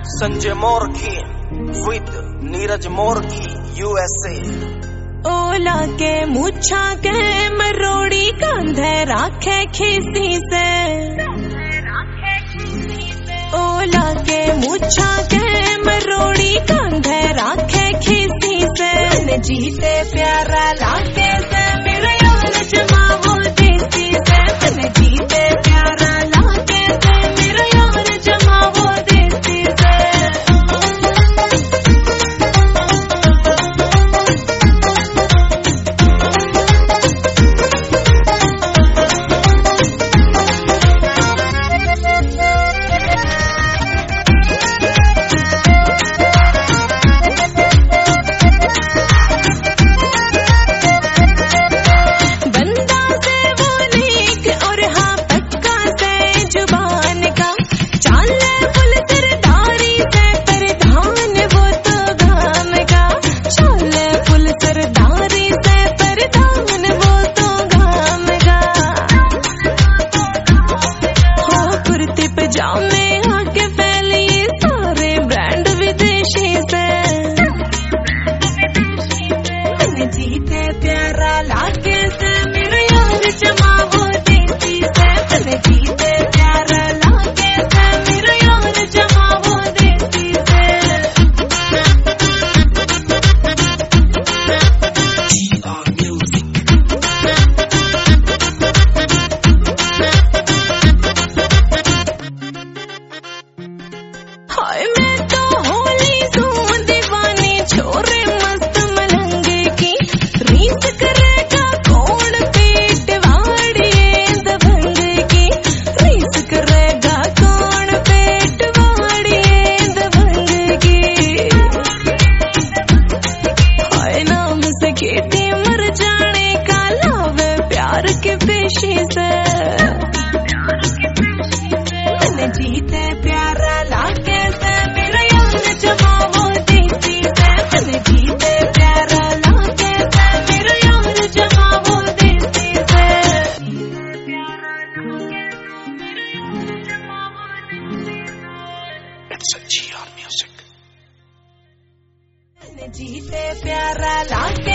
Sanjay मोरकी with Neeraj मोरकी USA। ओला के मुछा के मरोड़ी कंधे राखे खीसी से, ओला के मुछा के मरोड़ी कंधे राखे खीसी से, जीते प्यारा लागे से मेरे यार जमावो देसी से, जीते प्यारा लागे से मेरे यार जमावो देसी से। जीते प्यारा लागे से मेरे यार जमावो देसी से, जीते प्यारा लागे से मेरे यार जमावो देसी से। हाय मैं तो होली तू दीवानी छोरे मस्त मलंगे की, रीस करेगा कौन पेट वाड़िए दबंग की, रीस करेगा कौन पेट वाड़िए दबंग की। हाय नाम से खेती मर जाने का लावे प्यार के पेशी से, जीते प्यारा लागे से मेरा यार जमावो देसी से, जीते प्यारा लागे से मेरा यार जमावो देसी से। It's a GR Music। जीते प्यारा लागे